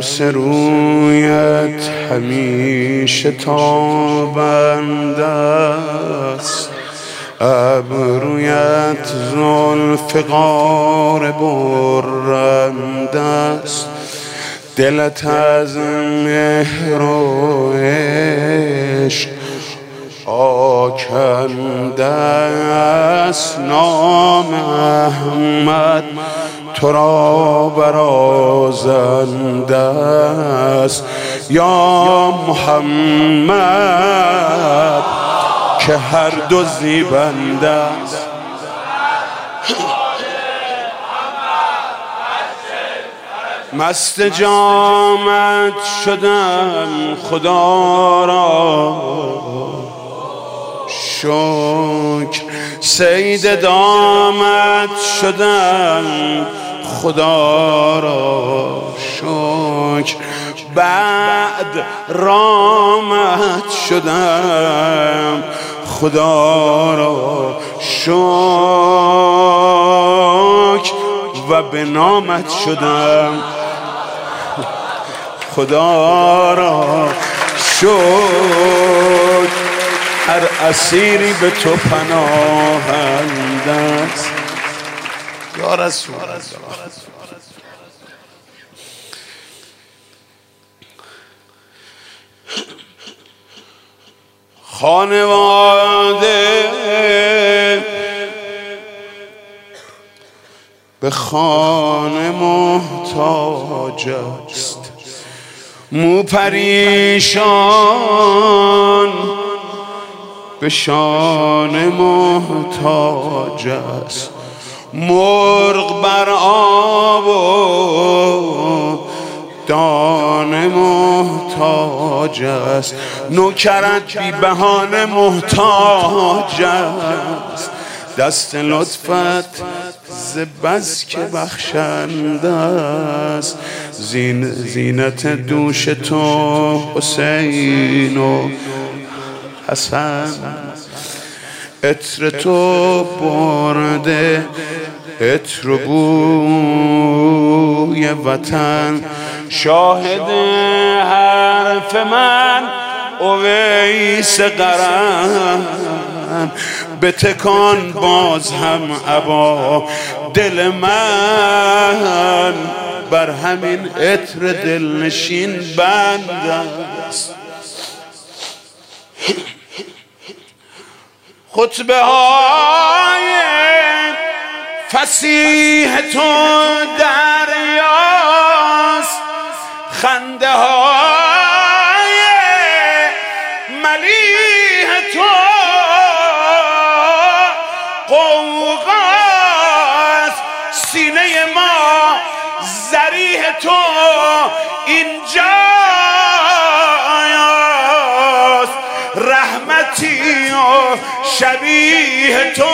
شمس رویت همیشه تابنده است، ابرویت ذوالفقار برنده است، دلت از مهر و عشق آکنده است، نام احمد تو را برازنده است. یا محمد که هر دو زیبنده است. مست جامت شدم خدا را شکر، صید دامت شدم خدا را شکر، بعد رامت شدم خدا را شکر، و به نامت شدم خدا را شکر. هر اسیری به تو پناهنده است یا رسول الله. خانواده به خانه محتاج است، مو پریشان به شانه محتاج است، مرغ بر آب و دانه محتاج است، نوکرت بی بهانه محتاج است، دست لطفت ز بس که بخشنده است، زینت دوش تو حسین و حسن، عطر تو برده عطر و بوی وطن، شاهد حرف من اویس قرن، بتکان باز هم ابا دل من، بر همین عطر دلنشین بند است. خطبه های فصیح تو دریاست، خنده های ملیح تو قوقاست، سینه ما ضریح تو اینجاست، رحمتی و شبیه تو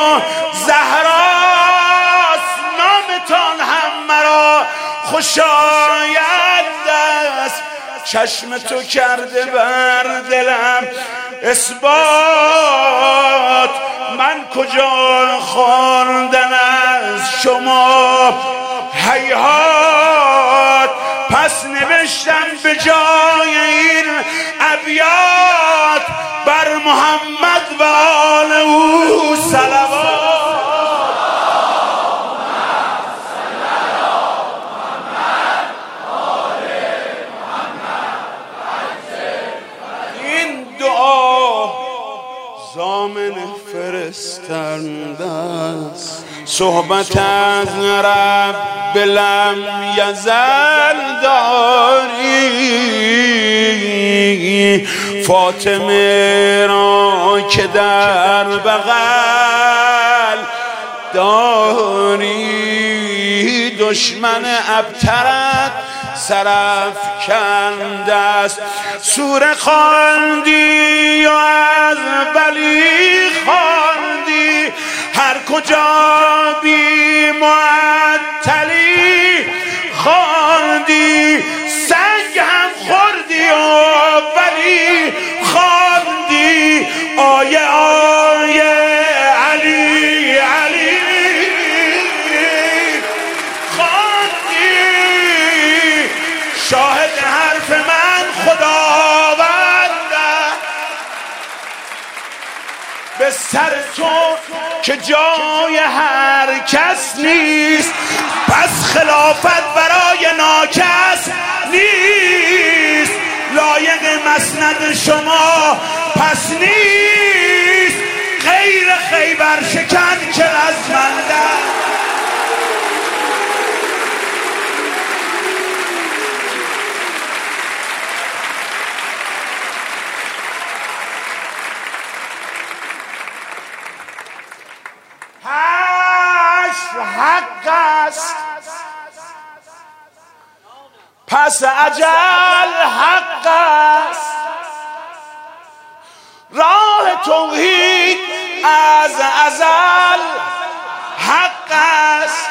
زهراست، نامتان هم مرا خوشایند است، چشم تو کرده بر دلم اثبات، من کجا خواندن از شما هیهات، پس نوشتم به جای این ابیات بر محمد و آل او صلوات. این دعا ضامن فرستنده است، صحبت از رب لم یزل داری، فاطمه را که در بغل داری، دشمن ابترت سرافکنده است، سوره خواندی و از بلی خواندی، هر کجا بی معطلی خواندی، سنگ هم خوردی و ولی خواندی، آیه علی علی خواندی، به سر تو که جای هر کس نیست، پس خلافت برای ناکس نیست، لایق مسند شما پس نیست، غیر خیبر شکن که رزمنده. حق است پس اجل حق است، راه توحید از ازل حق است،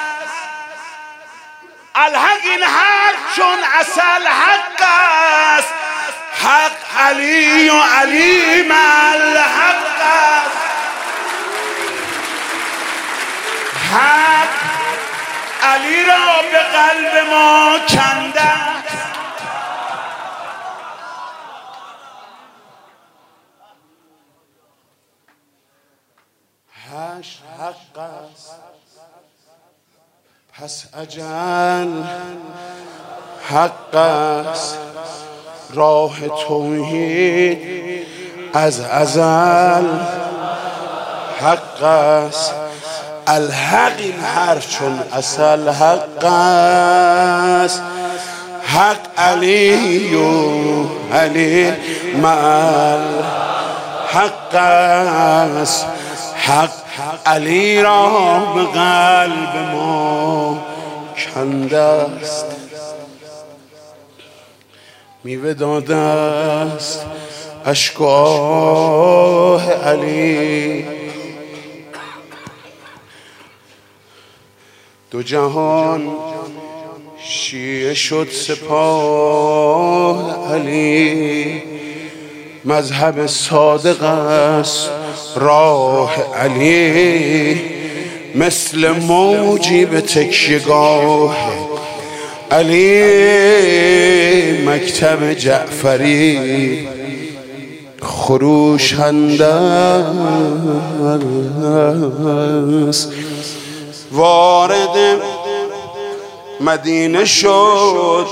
الحق این حق چون اصل حق است، حق علی و علی مع الحق است، حق علی را به قلب ما کنده. حق است پس اجل حق است، راه توحید از ازل حق است، الحق این حرف چون اصل حق است، حق علی و علی مع حق است، حق علی را به قلب ما کنده است، میوه داده است اشک‌آه علی، دو جهان شیعه شد سپاه علی، مذهب صادق است راه علی، مثل موجی به تکیه‌گاه علی، مکتب جعفری خروشنده است، وارد مدینه شد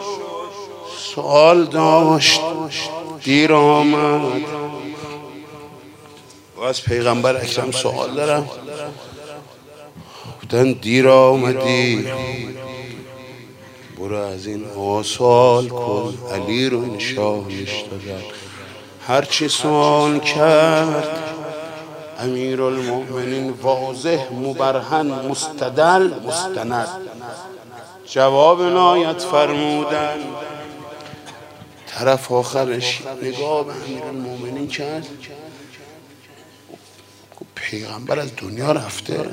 سوال داشت دیر آمد، و از پیغمبر اکرم سوال دارم، گفتن دیر آمدی برو از این سوال کن، علی رو این شاهش دادن، هرچی سوال کرد امیرالمؤمنین واضح مبرهن مستدل مستند جواب نایت فرمودن. طرف آخرش نگاه به امیرالمؤمنین کرد، پیغمبر از دنیا رفته؟ بله.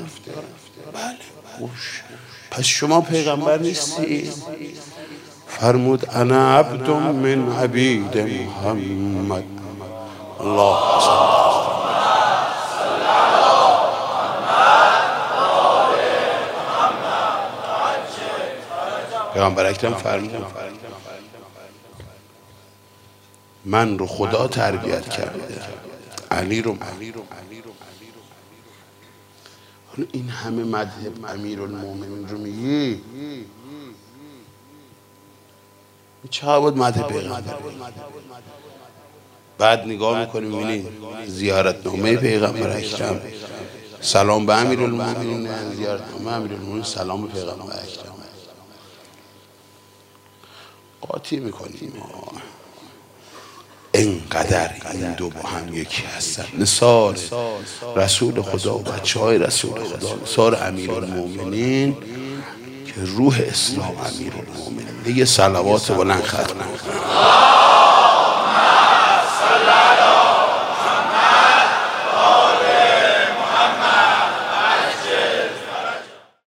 پس شما پیغمبر نیستی؟ فرمود انا عبد من عبید محمد. الله پیغمبر اکرم فرمود من رو خدا تربیت کرده، علی رو این همه مذهب امیرالمومنین رو میگی، چه بود مذهب پیغمبر؟ بعد نگاه میکنیم میبینی زیارتنامه پیغمبر اکرم سلام به امیرالمومنین، زیارتنامه امیرالمومنین سلام به پیغمبر اکرم، قاطی میکنیم. اینقدر این دو با هم یکی هستن، نثار رسول خدا و بچه های رسول خدا، نثار امیرالمومنین که روح اسلام امیرالمومنین. یه صلوات بلند ختم